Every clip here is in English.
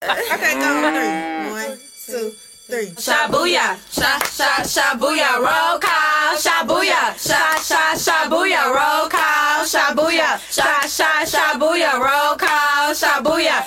Okay, go on 3. 1, 2, 3. Shabuya, shabuya, roll call. Shabuya, shabuya, roll call. Shabuya, shabuya, roll call. Shabuya,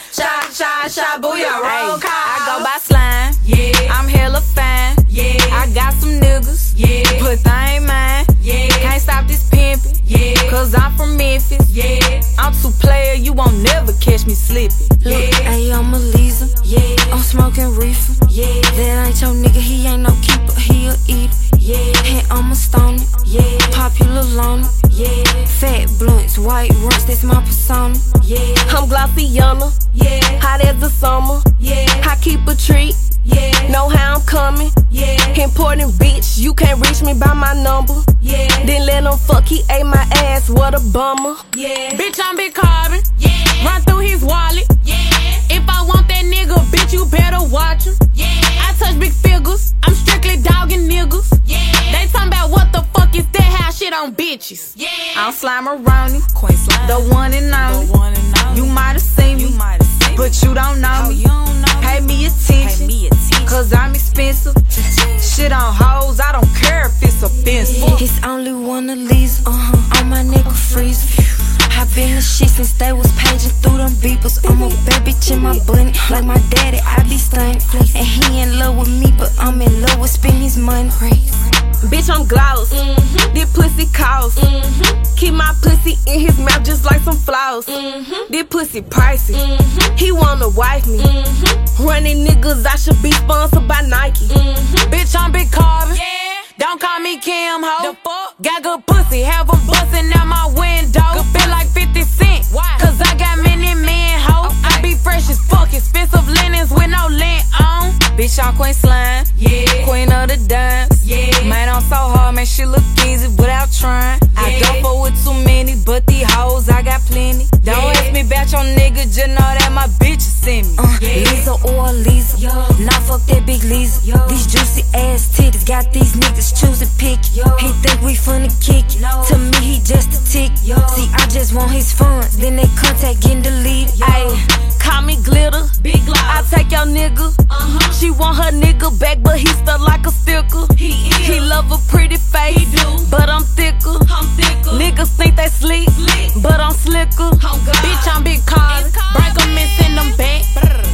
shabuya, roll call. I go by slime, yeah. I'm hella fine, yeah. I got some niggas, yeah. but they ain't mine, yeah. Can't stop this pimpin', yeah. Cause I'm from Memphis, yeah. I'm too player, you won't never catch me slippin'. Yeah. Look, ayy, I'm a Lisa, yeah. I'm smoking reefer, yeah. That ain't your nigga, he ain't no keeper, he a eater, yeah. And I'm a stoner, yeah. Popular loner, yeah. Fat blunts, white runs, that's my persona, yeah. I'm Glossiana, yeah. hot as the summer, yeah. I keep a treat, yeah. know how I'm coming, yeah. Important bitch, you can't reach me by my number, yeah. Then let him fuck, he ate my ass, what a bummer, yeah. Bitch, I'm Big Carbon, yeah. Run through his wallet, yeah. If I want that nigga, bitch, you better watch him, yeah. I touch big figures, I'm strictly dogging niggas, yeah. They talking about what the fuck is that, how shit on bitches, yeah. I'm Slime around it, Queen Slime, the one and only, you might have seen me, but you don't know me, pay me attention, cause I'm expensive, shit on hoes, I don't care if it's offensive. It's only one of these, on my nigga freeze. I been the shit since they was paging through them beepers. I'm a bad bitch in my bunny, like my daddy, I be stunning. And he in love with me, but I'm in love with spending his money. Bitch, I'm gloss, this pussy cost, keep my pussy in his mouth just like some floss, this pussy pricey, he wanna wife me, running niggas, I should be sponsored by Nike, bitch, I'm Big Carbon, yeah. Don't call me Kim, ho, got good pussy, have them bustin' out my window, feel like 50 Cent, cause I got many men, ho, I be fresh as fuck, expensive linens with no lint on, bitch, I'm Queen Slime, yeah. Queen of the dimes, yeah. Man, I'm so hard, make shit look easy without trying. Yeah. I don't fuck with too many, but these hoes, I got plenty. Don't ask me about your nigga, just know that my bitch send me. Lisa or Lisa, nah, fuck that big Lisa. These juicy ass titties got these niggas choosing pick. He think we finna kick it. To me, he just a tick. See, I just want his funds, then they contact getting deleted. Ayy, call me Glitter, Big Gloss. I take your nigga. She want her nigga back, but he stuck like a sticker. He love a pretty face, He do. but I'm thicker. I'm thicker. Niggas think they sleep, Slick. but I'm slicker. Oh, God. Bitch, I'm Big Carbon, It's Carbon. break 'em and send 'em back.